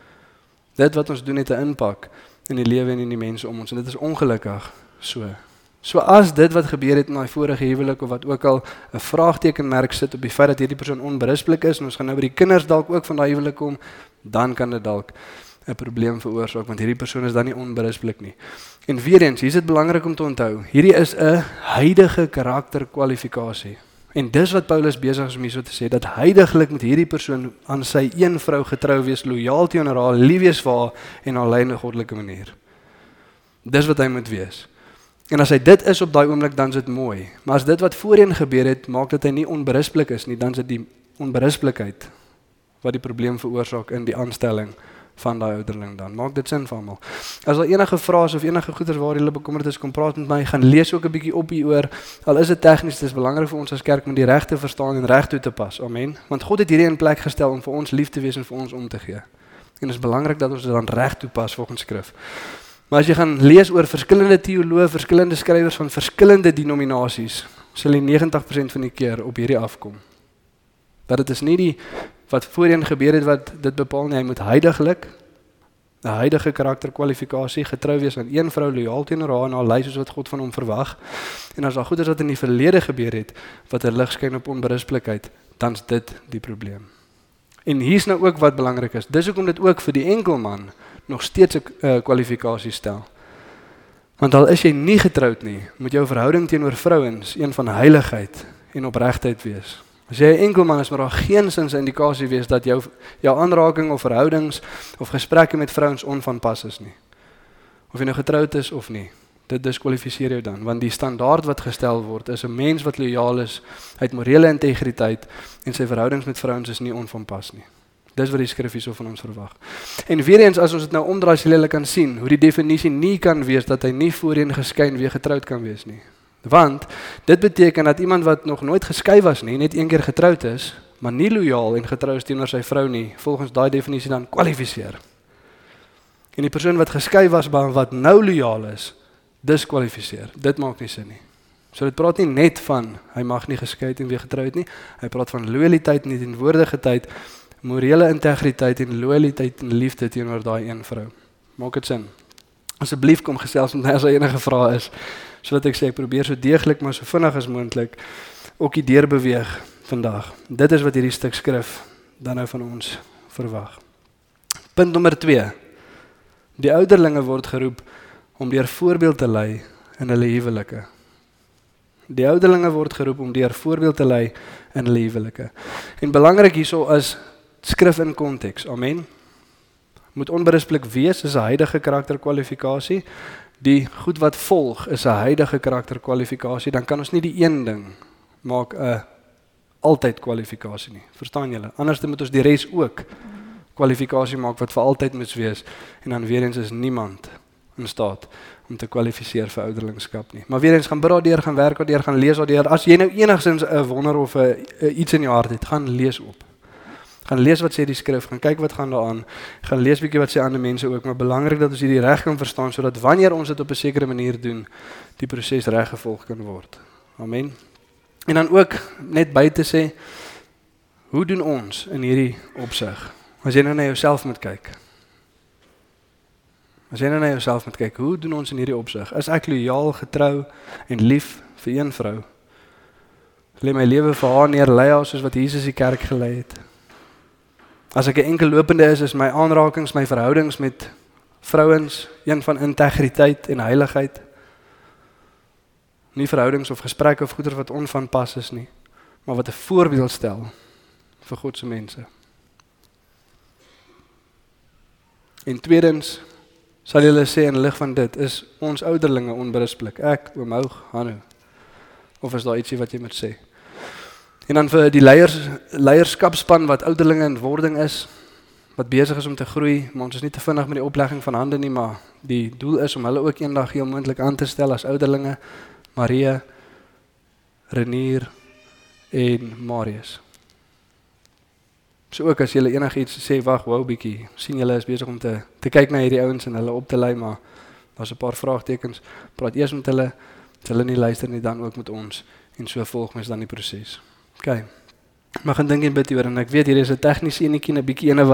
Dit wat ons doen het 'n impak in die lewe en in die mense om ons en dit is ongelukkig so. So as dit wat gebeur het in daai vorige huwelik of wat ook al 'n vraagtekenmerk sit op die feit dat hierdie persoon onberispelik is en ons gaan nou by die kinders dalk ook van daai huwelik kom, dan kan dit dalk 'n probleem veroorsaak want hierdie persoon is dan nie onberispelik nie. En weer eens, hier is dit belangrik om te onthou, hierdie is 'n huidige karakterkwalifikasie. En dis wat Paulus besig is om hierso te sê, dat heiliglik moet hierdie persoon aan sy een vrou getrou wees, lojaal teenoor haar, lief wees vir haar en haar lei in 'n goddelike manier. Dis wat hy moet wees. En as hy dit is op daai oomblik, dan is dit mooi. Maar as dit wat voorheen gebeur het, maak dat hy nie onberispelik is nie, dan is dit die onberispelikheid wat die probleem veroorsaak in die aanstelling van daai ouderling dan. Maak dit sin vir almal. As daar enige vrae is of enige goeders waar julle bekommerd is, kom praat met my, gaan lees ook 'n bietjie op hieroor. Al is dit tegnies, dit is belangrik vir ons as kerk om die reg te verstaan en reg toe te pas. Amen. Want God het hierdie in plek gestel om vir ons lief te wees en vir ons om te gee. En dit is belangrik dat ons dit dan reg toepas volgens skrif. Maar as jy gaan lees oor verskillende teoloë, verskillende skrywers van verskillende denominasies, sal jy 90% van die keer op hierdie afkom. Dat dit is nie die wat voorheen gebeur het wat dit bepaal nie, hy moet heiliglik, 'n heilige karakterkwalifikasie, getrou wees aan een vrou, lojaal teenoor haar en haar lei soos wat God van hom verwag. En as daar goeders wat in die verlede gebeur het, wat 'n lig skyn op onberispelikheid, dan is dit die probleem. En hier's nou ook wat belangrik is, dis hoekom dit ook vir die enkelman nog steeds 'n kwalifikasie stel. Want al is jy nie getroud nie, moet jou verhouding teenoor vrouens een van heiligheid en opregtheid wees. As jy 'n enkelman is, maar daar geensins 'n indikasie wees dat jou aanraking of verhoudings of gesprekke met vrouens onvanpas is nie. Of jy nou getroud is of nie, dit diskwalifiseer jou dan, want die standaard wat gestel word is 'n mens wat lojaal is, hy het morele integriteit en sy verhoudings met vrouens is nie onvanpas nie. Dis wat die skrif hierso van ons verwag. En weer eens, as ons dit nou omdraai, sal julle kan sien hoe die definisie nie kan wees dat hy nie voorheen geskei en weer getroud kan wees nie. Want dit beteken dat iemand wat nog nooit geskei was nie, net een keer getroud is, maar nie lojaal en getrou is teenoor sy vrou nie, volgens daai definisie dan kwalifiseer. En die persoon wat geskei was, maar wat nou lojaal is, diskwalifiseer. Dit maak nie sin nie. So dit praat nie net van, hy mag nie geskei en weer getroud nie, hy praat van loyaliteit en teenwoordigheid, morele integriteit en loyaliteit en liefde teenoor daai een vrou. Maak dit sin? Asseblief kom gesels met my as daar enige vrae is. Sodat ek sê, ek probeer so deeglik maar so vinnig as moontlik ook die deur beweeg vandag. Dit is wat hierdie stuk skrif dan nou van ons verwag. Punt nommer 2. Die ouderlinge word geroep om deur voorbeeld te lei in hulle huwelike. Die ouderlinge word geroep om deur voorbeeld te lei in hulle huwelike. En belangrik hierso is skrif in konteks. Amen. Moet onberispelik wees is 'n huidige karakterkwalifikasie. Die goed wat volg is 'n huidige karakterkwalifikasie. Dan kan ons nie die een ding maak 'n altyd kwalifikasie nie. Verstaan julle? Anders moet ons die res ook kwalifikasie maak wat vir altyd moet wees. En dan weer eens is niemand in staat om te kwalifiseer vir ouderlingskap nie. Maar weer eens gaan bid daardeur, gaan werk daardeur, gaan lees daardeur. As jy nou enigsins 'n wonder of 'n iets in jou hart het, gaan lees op. Gaan lees wat sê die skrif, gaan kyk wat gaan daaraan, gaan lees bietjie wat sê ander mense ook, maar belangrik dat ons hierdie reg kan verstaan, sodat wanneer ons dit op 'n sekere manier doen, die proses reg gevolg kan word. Amen. En dan ook net by te sê, hoe doen ons in hierdie opsig? As jy nou na jouself moet kyk. Hoe doen ons in hierdie opsig? Is ek loyaal, getrou en lief vir een vrou? Lê my lewe vir haar neer, lei haar soos wat Jesus die kerk gelei het. As ek 'n enkel lopende is my aanrakings, my verhoudings met vrouens, een van integriteit en heiligheid. Nie verhoudings of gesprekke of goeder wat onvanpas is nie, maar wat 'n voorbeeld stel vir God se mense. En tweedens, sal julle sê in lig van dit, is ons ouderlinge onberispelik. Ek, oom Houg, Hanno. Of is daar ietsie wat jy moet sê? En dan vir die leierskapspan wat ouderlinge in wording is, wat besig is om te groei, maar ons is nie te vinnig met die oplegging van hande nie, maar die doel is om hulle ook eendag heel moontlik aan te stel as ouderlinge, Maria, Renier en Marius. So ook as julle enigiets sê, wag, wou bietjie, sien julle is besig om te kyk na hierdie ouens en hulle op te lei, maar daar's 'n paar vraagtekens, praat eers met hulle, as hulle nie luister nie, dan ook met ons, en so volg mens dan die proses. OK, maar gaan dink en bid oor, en ek weet hier is 'n tegniese enetjie, 'n bietjie ene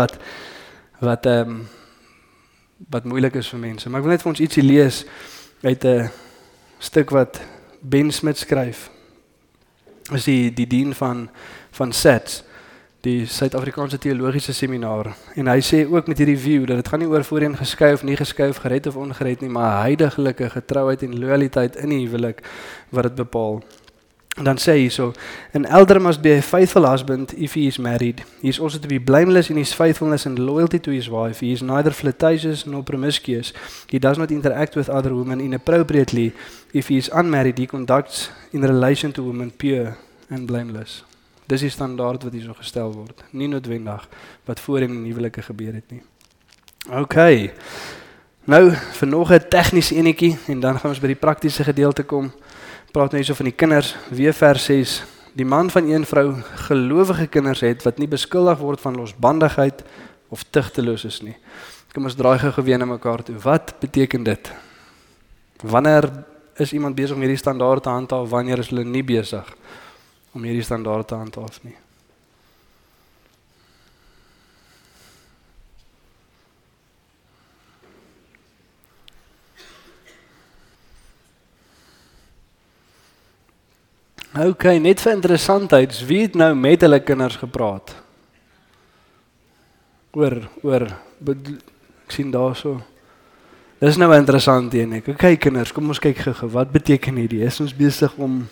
wat moeilik is vir mense, maar ek wil net vir ons ietsie lees uit 'n stuk wat Ben Smith skryf, is die dien van SATS, die Suid-Afrikaanse Teologiese Seminar, en hy sê ook met hierdie view, dat het gaan nie oor voorheen geskei of nie geskei of gered of ongered nie, maar heidaglike getrouheid en loyaliteit in die huwelik wat dit bepaal. En dan sê hy so, an elder must be a faithful husband if he is married. He is also to be blameless in his faithfulness and loyalty to his wife. He is neither flirtatious nor promiscuous. He does not interact with other women inappropriately. If he is unmarried, he conducts in relation to women pure and blameless. Dis die standaard wat hier so gestel word. Nie noodwendig wat voorheen in huwelike gebeur het nie. OK. Nou, vir nog 'n tegniese enetjie, en dan gaan ons by die praktiese gedeelte kom. Praat nou hierso van die kinders, weer vers 6, die man van een vrou gelowige kinders het, wat nie beskuldig word van losbandigheid of tugteloos is nie. Kom ons draai gou weer na mekaar toe. Wat beteken dit? Wanneer is iemand besig om hierdie standaard te handhaaf, wanneer is hulle nie besig om hierdie standaard te handhaaf nie? OK, net vir interessantheid, wie het nou met hulle kinders gepraat? Ek sien daar so. Dis nou interessant een ek. OK kinders, kom ons kyk gou, wat beteken hierdie? Is ons besig om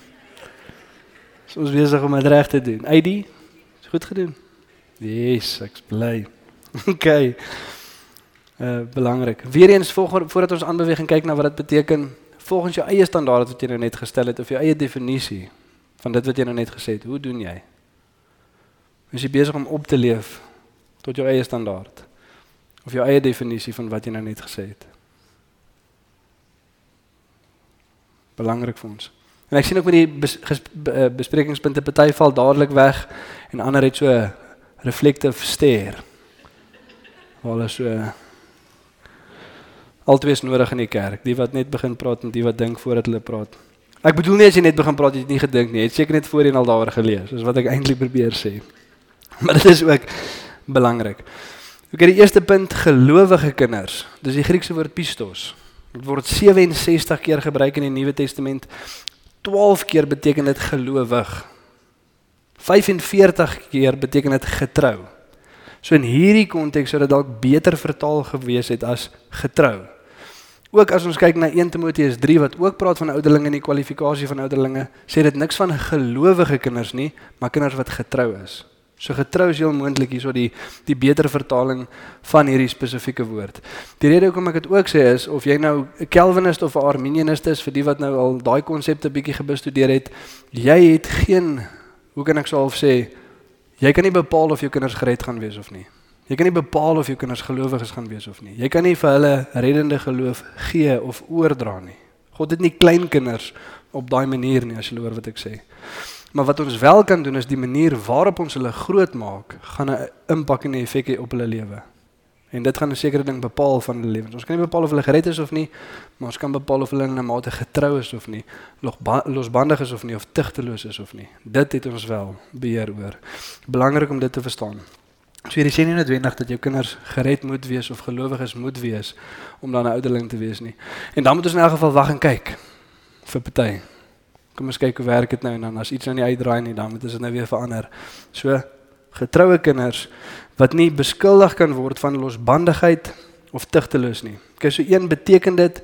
het reg te doen? ID? Is goed gedoen? Yes, ek's bly. OK. Belangrik. Weereens voordat ons aanbeweeg en kyk na wat dit beteken, volgens jou eie standaard wat jy nou net gestel het, of jou eie definisie van dit wat jy nou net gesê het, hoe doen jy? Is jy besig om op te leef tot jou eie standaard? Of jou eie definisie van wat jy nou net gesê het? Belangrik vir ons. En ek sien ook met die besprekingspunte, party val dadelik weg, en ander het so 'n reflective stare. Hulle so, altwee is nodig in die kerk, die wat net begin praat en die wat dink voordat hulle praat. Ek bedoel nie as jy net begin praat, jy het nie gedink nie, jy het seker net voorheen al daaroor gelees, is wat ek eintlik probeer sê. Maar dit is ook belangrik. Ok, die eerste punt, gelowige kinders, dis die Griekse woord pistos. Dit word 67 keer gebruik in die Nuwe Testament, 12 keer beteken dit gelowig, 45 keer beteken dit getrou. So in hierdie konteks sou dit dalk beter vertaal gewees het as getrou. Ook as ons kyk na 1 Timoteus 3 wat ook praat van ouderlinge en die kwalifikasie van ouderlinge, sê dit niks van gelowige kinders nie, maar kinders wat getrou is. So getrou is heel moontlik hierso die beter vertaling van hierdie spesifieke woord. Die rede hoekom ek dit ook sê is, of jy nou 'n Calvinist of 'n Arminianist is, vir die wat nou al daai konsepte bietjie gebestudeer het, jy het geen, hoe kan ek so half sê, jy kan nie bepaal of jou kinders gered gaan wees of nie. Jy kan nie bepaal of jou kinders gelowiges gaan wees of nie. Jy kan nie vir hulle reddende geloof gee of oordra nie. God het nie kleinkinders op daai manier nie, as jy hoor wat ek sê. Maar wat ons wel kan doen is die manier waarop ons hulle groot maak, gaan 'n impak en 'n effek hê op hulle lewe. En dit gaan 'n sekere ding bepaal van hulle lewens. Ons kan nie bepaal of hulle gered is of nie, maar ons kan bepaal of hulle in 'n mate getrou is of nie, losbandig is of nie, of tugteloos is of nie. Dit het ons wel beheer oor. Belangrik om dit te verstaan. So hierdie sê nie noodwendig dat jou kinders gered moet wees of gelowiges moet wees om dan 'n ouderling te wees nie. En dan moet ons in elk geval wag en kyk vir party. Kom ons kyk hoe werk dit nou en dan as iets nou nie uitdraai nie, dan moet dit nou weer verander. So getroue kinders wat nie beskuldig kan word van losbandigheid of tugteloos nie. Okay, so een beteken dit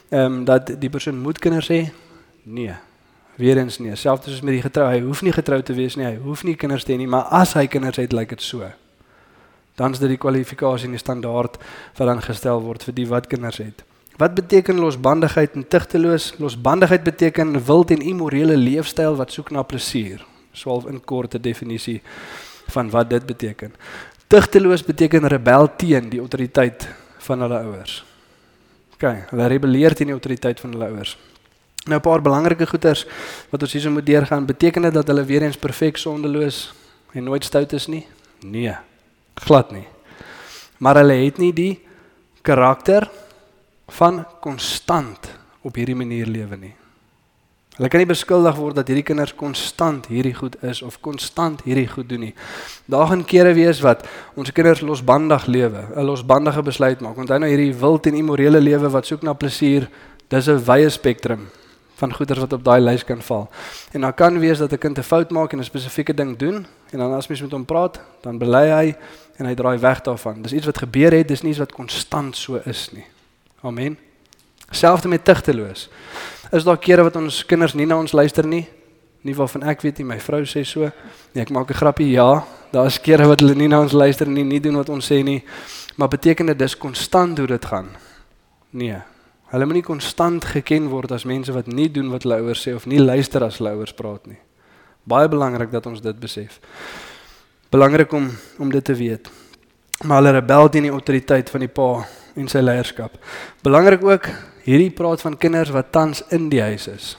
dat die persoon moet kinders hê? Nee. Weer eens nee. Selfs soos met die getrou, hy hoef nie getrou te wees nie, hy hoef nie kinders te hê nie, maar as hy kinders het, lyk dit so. Dan is dit die kwalifikasie en die standaard wat dan gestel word vir die wat kinders het. Wat beteken losbandigheid en tugteloos? Losbandigheid beteken wild en immorele leefstyl wat soek na plesier. Swaalf in korte definisie van wat dit beteken. Tugteloos beteken rebel teen die autoriteit van hulle ouers. Okay, hulle rebelleer teen die autoriteit van hulle ouers. Nou 'n paar belangrike goeters wat ons hierso moet deurgaan, beteken dit dat hulle weer eens perfek sondeloos en nooit stout is nie? Nee, glad nie. Maar hulle het nie die karakter van konstant op hierdie manier lewe nie. Hulle kan nie beskuldig word dat hierdie kinders konstant hierdie goed is of konstant hierdie goed doen nie. Daar gaan kere wees wat ons kinders losbandig lewe, 'n losbandige besluit maak. Onthou nou hierdie wild en immorele lewe wat soek na plesier, dis 'n wye spektrum van goeders wat op daai lys kan val. En dan kan wees dat 'n kind 'n fout maak en 'n spesifieke ding doen en dan as mens met hom praat, dan bely hy en hy draai weg daarvan. Dis iets wat gebeur het, dis nie iets wat konstant so is nie. Amen. Selfs met tugteloos. Is daar kere wat ons kinders nie na ons luister nie waarvan ek weet nie, my vrou sê so, nee, ek maak 'n grappie, ja, daar is kere wat hulle nie na ons luister nie doen wat ons sê nie, maar beteken dit dis konstant hoe dit gaan? Nee, hulle moet nie konstant geken word as mense wat nie doen wat hulle ouers sê, of nie luister as hulle ouers praat nie. Baie belangrik dat ons dit besef. Belangrik om dit te weet. Maar hulle rebel teen die autoriteit van die pa en sy leierskap. Belangrik ook, hierdie praat van kinders wat tans in die huis is.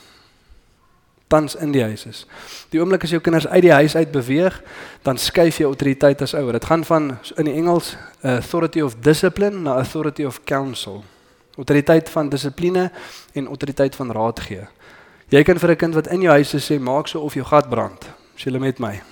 Tans in die huis is. Die oomblik as jou kinders uit die huis uit beweeg, dan skuif jy autoriteit as ouer. Dit gaan van, in die Engels, authority of discipline na authority of counsel. Autoriteit van dissipline en autoriteit van raad gee. Jy kan vir 'n kind wat in jou huis is sê, maak so of jou gat brand. Is julle met my?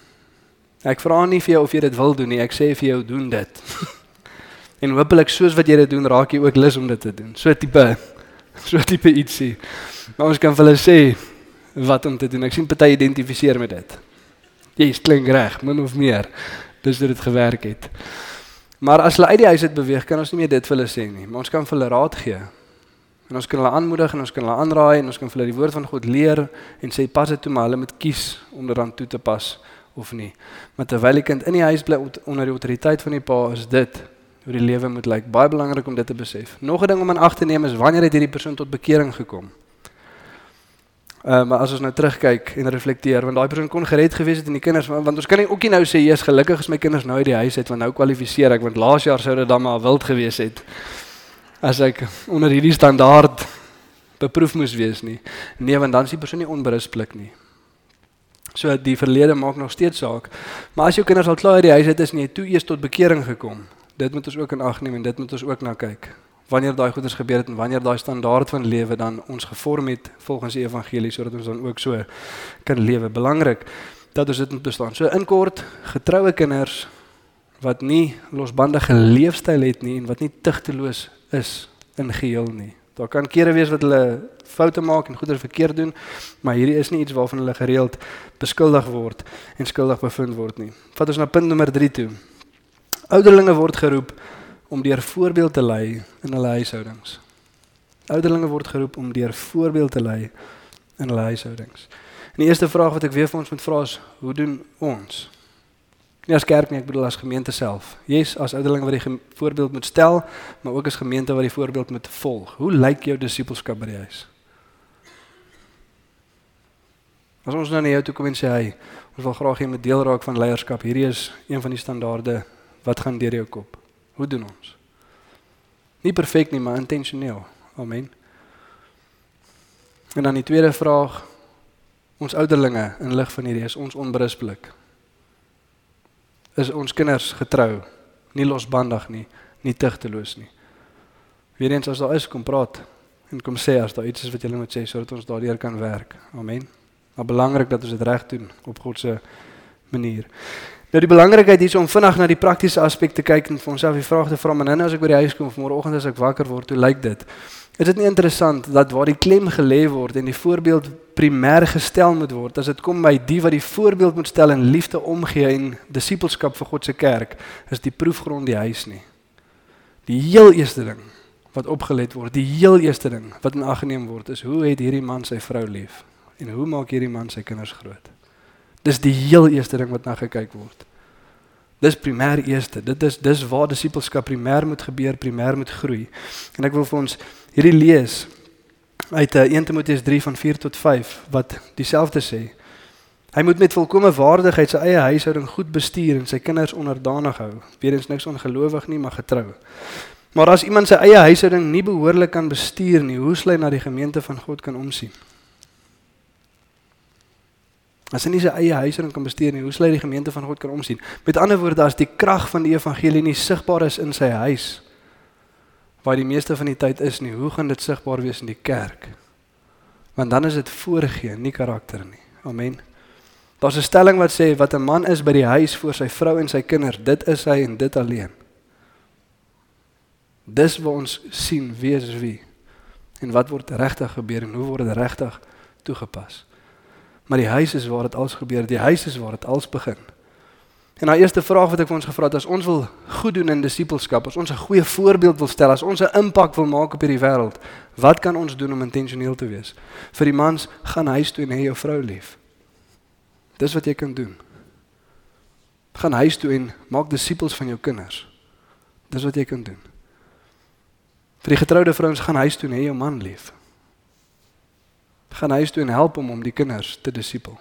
Ek vra nie vir jou of jy dit wil doen nie, ek sê vir jou, doen dit. En hopelik soos wat jy dit doen, raak jy ook lus om dit te doen. So tipe ietsie. Maar ons kan vir hulle sê wat om te doen. Ek sien party identifiseer met dit. Jy klink reg, min of meer. Dis hoe dit gewerk het. Maar as hulle uit die huis uit beweeg, kan ons nie meer dit vir hulle sê nie. Maar ons kan vir hulle raad gee. En ons kan hulle aanmoedig en ons kan hulle aanraai en ons kan vir hulle die woord van God leer en sê pas dit toe, maar hulle moet kies om dit aan toe te pas of nie. Maar terwyl die kind in die huis bly onder die autoriteit van die pa, is dit hoe die lewe moet lyk. Baie belangrik om dit te besef. Nog 'n ding om aan ag te neem is wanneer het hierdie persoon tot bekering gekom? Maar as ons nou terugkyk en reflekteer, want daai persoon kon gered gewees het en die kinders, want ons kan nie ook nie nou sê, "Jesus, gelukkig is my kinders nou uit die huis uit, want nou kwalifiseer ek, want laas jaar sou dit dan maar wild gewees het as ek onder hierdie standaard beproef moes wees nie." Nee, want dan is die persoon nie onberispelik nie. So die verlede maak nog steeds saak. Maar as jou kinders al klaar uit die huis uit is en jy toe eers tot bekering gekom, dit moet ons ook in ag neem en dit moet ons ook na kyk. Wanneer daai goeders gebeur het en wanneer daai standaard van lewe dan ons gevorm het volgens die evangelie, sodat ons dan ook so kan lewe. Belangrik dat ons dit moet bestaan. So in kort, getroue kinders wat nie losbandige leefstyl het nie en wat nie tugteloos is in geheel nie. Daar kan kere wees wat hulle foute maak en goeders verkeerd doen, maar hierdie is nie iets waarvan hulle gereeld beskuldig word en skuldig bevind word nie. Vat ons na punt nommer 3 toe. Ouderlinge word geroep om deur voorbeeld te lei in hulle huishoudings. Ouderlinge word geroep om deur voorbeeld te lei in hulle huishoudings. En die eerste vraag wat ek weer vir ons moet vra is, hoe doen ons? Nie as kerk nie, ek bedoel as gemeente self. Yes, as ouderlinge wat die voorbeeld moet stel, maar ook as gemeente wat die voorbeeld moet volg. Hoe lyk jou disippelskap by die huis? As ons nou na jou toe kom en sê, hey, ons wil graag jy moet deel raak van leierskap, hierdie is een van die standaarde, wat gaan deur jou kop? Hoe doen ons? Nie perfek nie, maar intentioneel. Amen. En dan die tweede vraag, ons ouderlinge in lig van hierdie, is ons onberispelik? Is ons kinders getrou nie losbandig nie, nie tigteloos nie. Weer eens, as daar is, kom praat, en kom sê, as daar iets is wat julle moet sê, sodat ons daardeur kan werk. Amen. Maar belangrik dat ons dit reg doen, op God se manier. Nou die belangrikheid is om vinnig na die praktiese aspek te kyk en vir onsself die vraag te vra, maar nou as ek by die huis kom, môreoggend as ek wakker word, hoe lyk dit? Is dit nie interessant, dat waar die klem gelê word, en die voorbeeld primêr gestel moet word, as dit kom by die wat die voorbeeld moet stel en liefde omgee en disippelskap vir God se kerk, is die proefgrond die huis nie. Die heel eerste ding wat opgelet word, die heel eerste ding wat in ag geneem word, is hoe het hierdie man sy vrou lief? En hoe maak hierdie man sy kinders groot? Dis die heel eerste ding wat na gekyk word. Dis primêr eerste, dis waar disippelskap primêr moet gebeur, primêr moet groei. En ek wil vir ons hierdie lees uit 1 Timoteus 3 van 4 tot 5, wat dieselfde sê. Hy moet met volkomme waardigheid sy eie huishouding goed bestuur en sy kinders onderdanig hou. Weerens niks ongelowig nie, maar getrou. Maar as iemand sy eie huishouding nie behoorlik kan bestuur nie, hoe sal hy na die gemeente van God kan omsien? As hy nie sy eie huishouding kan bestuur nie, hoe sal hy die gemeente van God kan omsien? Met ander woorde, as die krag van die evangelie nie sigbaar is in sy huis, waar die meeste van die tyd is nie, hoe gaan dit sigbaar wees in die kerk? Want dan is dit voorgee, nie karakter nie. Amen. Daar's 'n stelling wat sê, wat 'n man is by die huis voor sy vrou en sy kinders, dit is hy en dit alleen. Dis waar ons sien wie is wie, en wat word regtig gebeur en hoe word dit regtig toegepas. Maar die huis is waar dit alles gebeur, die huis is waar dit alles begin. En nou eerste vraag wat ek vir ons gevra het, as ons wil goed doen in disippelskap, as ons 'n goeie voorbeeld wil stel, as ons 'n impak wil maak op hierdie wêreld, wat kan ons doen om intentioneel te wees? Vir die mans, gaan huis toe en hê jou vrou lief. Dis wat jy kan doen. Gaan huis toe en maak disippels van jou kinders. Dis wat jy kan doen. Vir die getroude vrouens, gaan huis toe en hê jou man lief. Gaan huis toe en help hom om die kinders te disippel.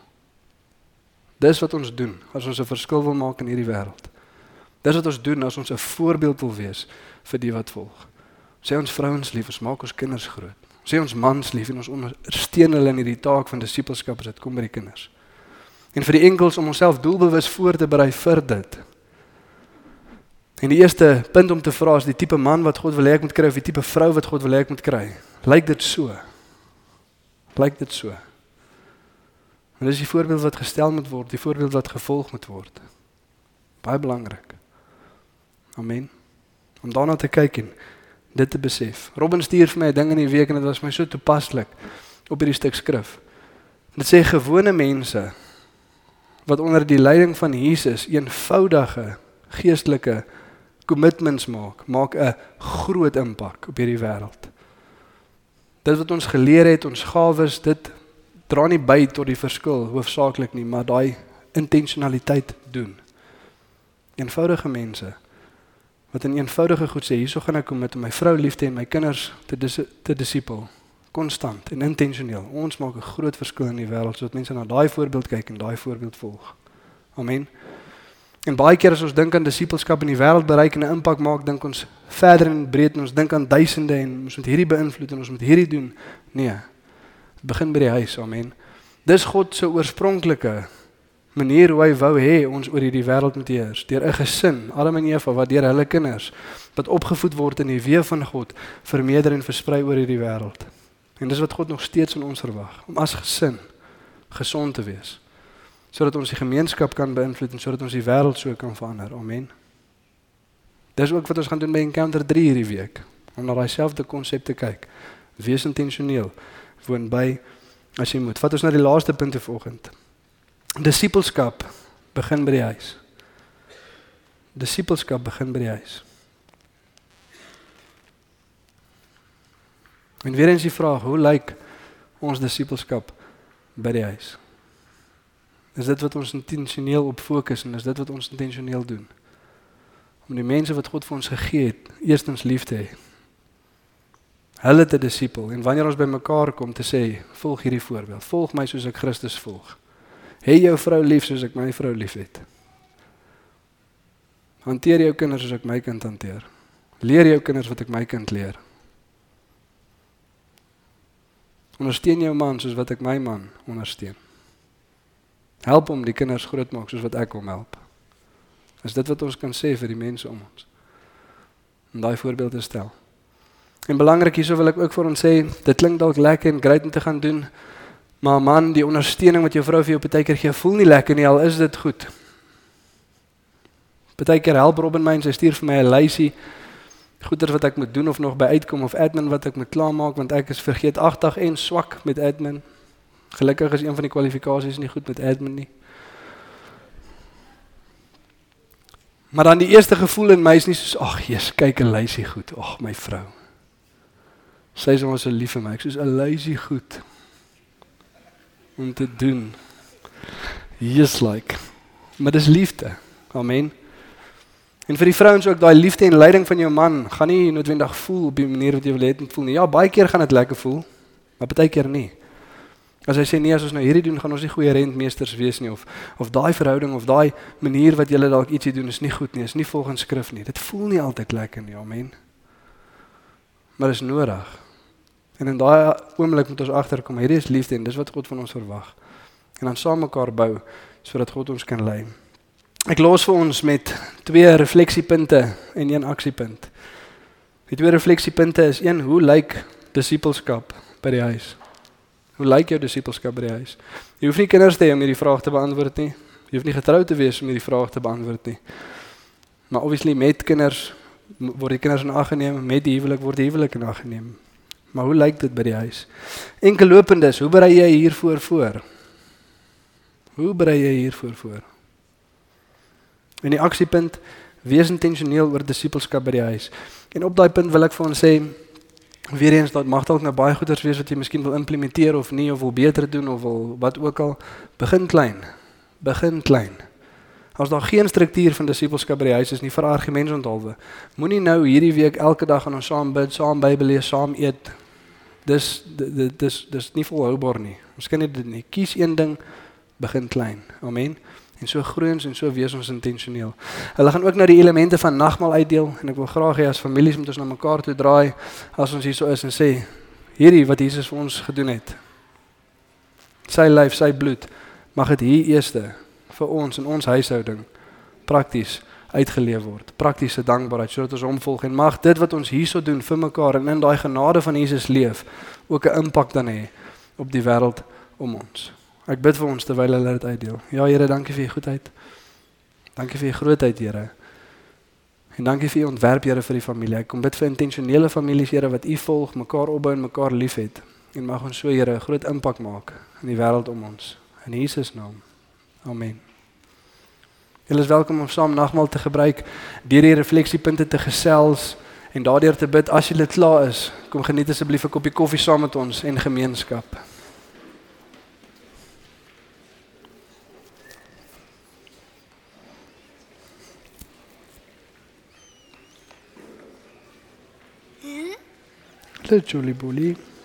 Dis wat ons doen as ons 'n verskil wil maak in hierdie wêreld. Dis wat ons doen as ons 'n voorbeeld wil wees vir die wat volg. Sê ons vrouens lief, ons maak ons kinders groot. Sê ons mans lief en ons ondersteun hulle in hierdie taak van disippelskap as dit kom by die kinders. En vir die enkels om onsself doelbewus voor te berei vir dit. En die eerste punt om te vra is die tipe man wat God wil hê ek moet kry of die tipe vrou wat God wil hê ek moet kry. Lyk dit so? Lyk dit so? En dis die voorbeeld wat gestel moet word, die voorbeeld wat gevolg moet word. Baie belangrik. Amen. Om daarna te kyk en dit te besef. Robin stuur vir my 'n ding in die week en dit was my so toepaslik op hierdie stuk skrif. Dit sê gewone mense wat onder die leiding van Jesus eenvoudige geestelike commitments maak 'n groot impak op hierdie wêreld. Dit wat ons geleer het, ons gawes, dit dra nie by tot die verskil hoofsaaklik nie, maar daai intentionaliteit doen. Eenvoudige mense wat in eenvoudige goed sê, hierso gaan ek kom met my vrou lief te hê en my kinders te disipel, konstant en intentioneel. Ons maak 'n groot verskil in die wêreld sodat mense na daai voorbeeld kyk en daai voorbeeld volg. Amen. En baie keer as ons dink aan disipelskap in die wêreld bereik en 'n impak maak, dink ons verder en breed en ons dink aan duisende en ons moet hierdie beïnvloed en ons moet hierdie doen. Nee. Dit begin by die huis, amen. Dis God se oorspronklike manier hoe hy wou hê ons oor hierdie wêreld moet heers. Deur 'n gesin, Adam en Eva, wat deur hulle kinders wat opgevoed word in die weë van God, vermeerder en versprei oor hierdie wêreld. En dis wat God nog steeds van ons verwag, om as gesin gesond te wees, sodat ons die gemeenskap kan beïnvloed en sodat ons die wêreld so kan verander. Amen. Dis ook wat ons gaan doen by Encounter 3 hierdie week, om na daai selfde konsep te kyk. Wees intentioneel, woon by as jy moet. Vat ons na die laaste punt vanoggend. Disipelskap begin by die huis. Disipelskap begin by die huis. En weer eens die vraag, hoe lyk ons disipelskap by die huis? Is dit wat ons intentioneel op fokus en is dit wat ons intentioneel doen? Om die mense wat God vir ons gegee het, eerstens lief te hê. Hulle te disipel en wanneer ons by mekaar kom te sê, volg hierdie voorbeeld. Volg my soos ek Christus volg. Hê jou vrou lief soos ek my vrou lief het. Hanteer jou kinders soos ek my kind hanteer. Leer jou kinders wat ek my kind leer. Ondersteun jou man soos wat ek my man ondersteun. Help hom die kinders groot maak soos wat ek hom help. Is dit wat ons kan sê vir die mense om ons? Om daai voorbeeld te stel. En belangrik hierso wil ek ook vir ons sê, dit klink dalk lekker en great om te gaan doen, maar man, die ondersteuning wat jou vrou vir jou partykeer gee, voel nie lekker nie, al is dit goed. Partykeer help Robin my en sy stuur vir my 'n lysie, goeders wat ek moet doen of nog by uitkom, of admin wat ek moet klaarmaak, want ek is vergeetagtig en swak met admin. Gelukkig is een van die kwalifikasies nie goed met admin nie. Maar dan die eerste gevoel in my is nie soos, ag Jesus, kyk 'n lysie goed, ag my vrou. Sy is ons so lief vir my, ek soos 'n lysie goed om te doen. Yes, like. Maar dis liefde. Amen. En vir die vrouens ook, daai liefde en leiding van jou man, gaan nie noodwendig voel op die manier wat jy wil hê dit moet voel nie. Ja, baie keer gaan dit lekker voel, maar baie keer nie. As hy sê nee, as ons nou hierdie doen, gaan ons nie goeie rentmeesters wees nie, of daai verhouding, of daai manier wat julle dalk ietsie doen, is nie goed nie, is nie volgens skrif nie. Dit voel nie altyd lekker nie, amen. Maar is nodig. En in daai oomblik moet ons agterkom, hierdie is liefde en dis wat God van ons verwag. En dan saam mekaar bou, sodat God ons kan lei. Ek los vir ons met 2 refleksiepunte en 1 aksiepunt. Die 2 refleksiepunte is 1, hoe lyk disippelskap by die huis? Hoe lyk jou disippelskap by die huis? Jy hoef nie kinders te hê om hierdie vraag te beantwoord nie. Jy hoef nie getroud te wees om hierdie vraag te beantwoord nie. Maar obviously met kinders word die kinders in ag geneem, met die huwelik word die huwelik in ag geneem. Maar hoe lyk dit by die huis? Enkellopendes, hoe berei jy hiervoor voor? Hoe berei jy hiervoor voor? En die aksiepunt, wees intentioneel oor disippelskap by die huis. En op daai punt wil ek vir ons sê, weer eens, dat mag dalk nou baie goeders wees wat jy miskien wil implementeer of nie, of wil beter doen, of wil wat ook al. Begin klein. Begin klein. As daar geen struktuur van disippelskap by die huis is nie, vir argumentsonthaalwe. Moenie nou hierdie week elke dag aan ons saam bid, saam Bybel lees, saam eet. Dis nie volhoubaar nie. Ons kan nie dit nie. Kies een ding, begin klein. Amen. En so groei ons en so wees ons intentioneel. Hulle gaan ook na die elemente van nagmaal uitdeel en ek wil graag hê as families moet ons na mekaar toe draai as ons hier so is en sê, hierdie wat Jesus vir ons gedoen het. Sy lyf, sy bloed, mag dit hier eerste vir ons en ons huishouding prakties uitgeleef word. Praktiese dankbaarheid sodat ons hom volg en mag dit wat ons hierso doen vir mekaar en in daai genade van Jesus leef ook 'n impak dan hê op die wêreld om ons. Ek bid vir ons terwyl hulle dit uitdeel. Ja Here, dankie vir u goedheid. Dankie vir u grootheid, Here. En dankie vir u ontwerp, Here, vir die familie. Ek kom bid vir intentionele families, Here, wat u volg, mekaar opbou en mekaar liefhet. En mag ons so, Here, 'n groot impak maak in die wêreld om ons. In Jesus naam. Amen. Julle is welkom om saam nagmaal te gebruik, deur die refleksiepunte te gesels en daardeur te bid. As julle klaar is, kom geniet asseblief 'n koppie koffie saam met ons en gemeenskap. Hallo Julie Boelie.